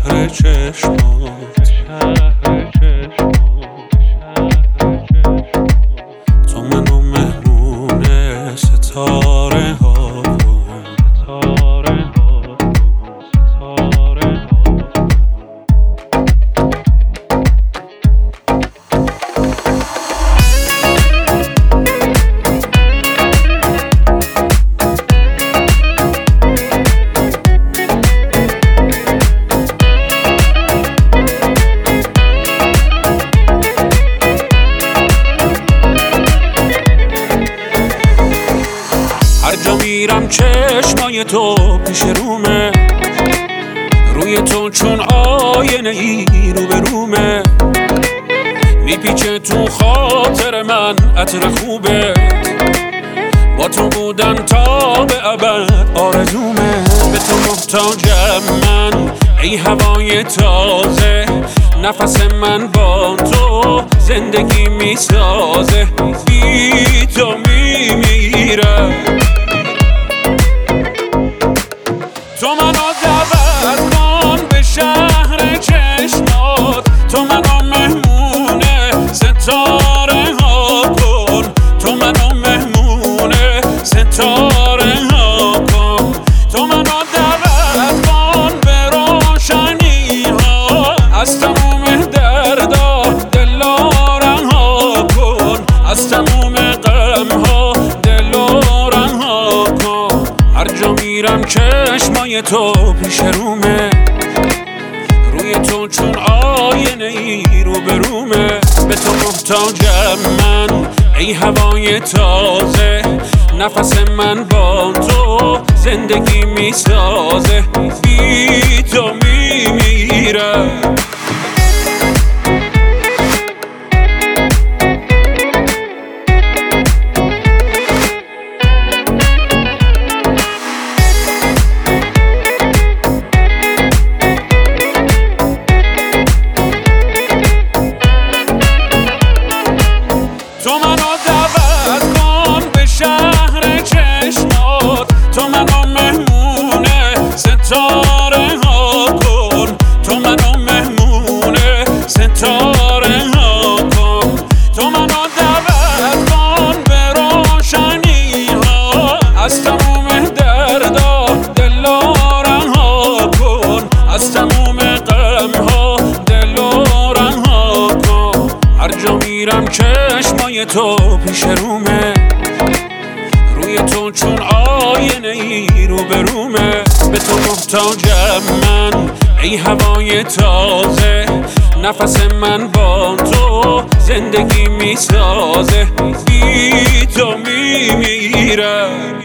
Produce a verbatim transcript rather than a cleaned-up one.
شهر چشمات، تو منو مهمون ستاره ها هر جا میرم چشمای تو پیش رومه، روی تو چون آینه ای رو به رومه، میپیچه تو خاطر من عطر خوبه، با تو بودن تا به ابد آرزومه. به تو محتاجم من ای هوای تازه، نفس من با تو زندگی میسازه، بی تو میمیرم. تو منو دعوت کن به شهر چشمات، تو منو مهمونه ستاره ها کن، تو منو مهمونه ستاره ها کن، تو منو دعوت کن به روشنی ها، از تموم دردا دلارم ها کن، از تموم غم ها دلارم ها کن. هر جا میرم چشمای تو پیش رومه، روی تو چون آینه ای رو به رومه. به تو محتاجم من ای هوای تازه، نفس من با تو زندگی میسازه، بی تو میمیرم. تو منو دعوت کن به شهر چشمات، تو منو مهمونه ستاره ها کن، تو منو مهمونه ستاره ها کن، تو منو دعوت کن به روشنی ها، از تموم دردا دلارم ها کن، از تموم غم ها دلارم ها کن. هر جا میرم چشمای تو پیش رومه، روی تو چون آینه ای رو به رومه. به تو محتاجم من ای هوای تازه، نفس من با تو زندگی میسازه، بی تو میمیرم.